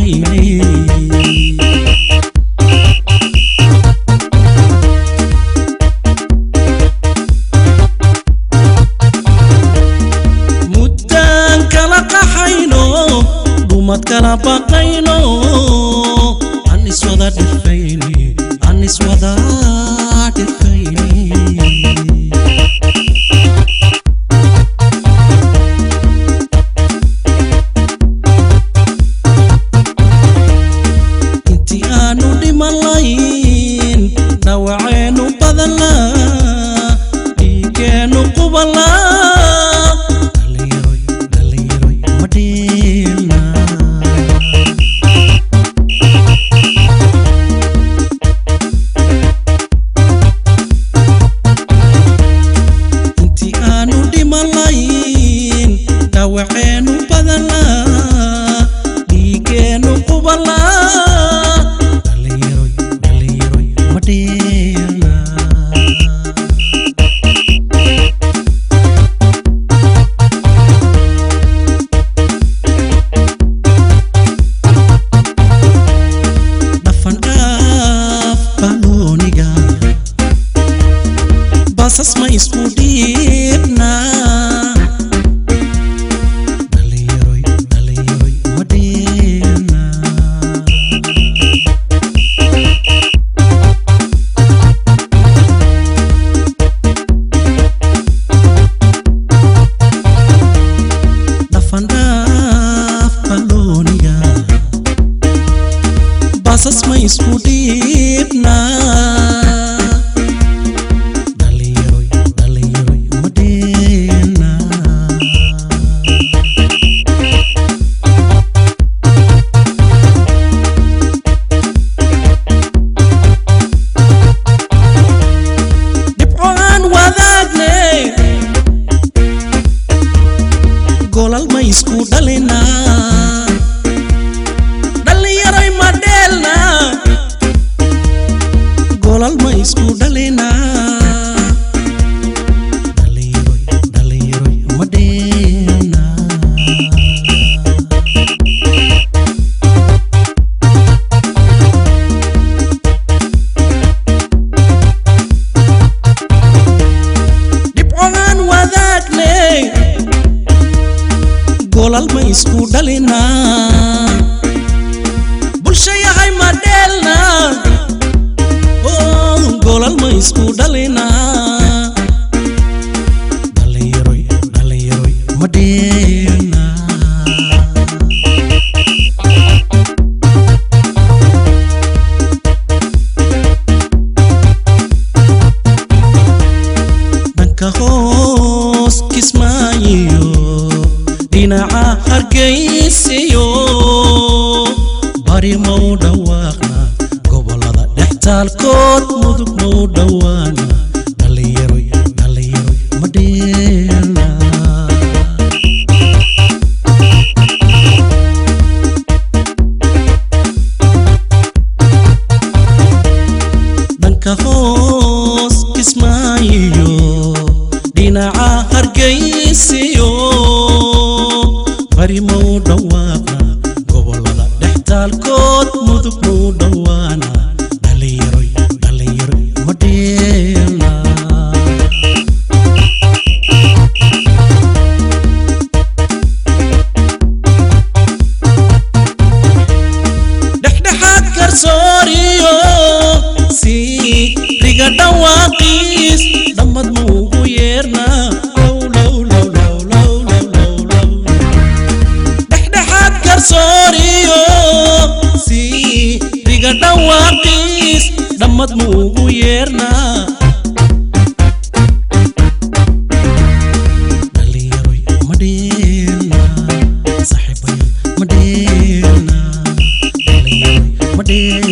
dhifayni muddan kala qaxayno dumad kala baqayno anis wada dhifayni anis wada dhifayni نوعين وبدلا ديكين وقبلا دليروي مدينة انتي انو دي ملايين نوعين وبدلا ديكين وقبلا basas ma isku dhiibna dhalinyarooy madina dhafandhaaf balooniga basas ma isku dhiibna golal ma isku dhalina dhalinyaray madheelna golal ma isku dhalina dhalinyaroy madheelna dhibcogaan wadaagne golal ma isku dhalina bulshayahay madheelna golal ma isku dhalina dhalinyaroy madheelna dhanka hoos kismaayo dhinaca hargeysiyo bari mau dhawaaqna gobolada dhextaalkood mudug mau dhawaana dhalinyaroy madheelna dhanka hoos kismaayo dhinaca hargeysiyo bari mau dhawaaqna gobolada dhextaalkood mudug mau dhawaana dhalinyaroy madheelna dhexdhexaad garsooriyo si riga dhawaaqiis dhammad maugu yeerna garsooriyo si riga dhawaaqiis dhammad maugu yeerna dhalinyaroy madheelna saxiibayo madheelna dhalinyaroy madheelna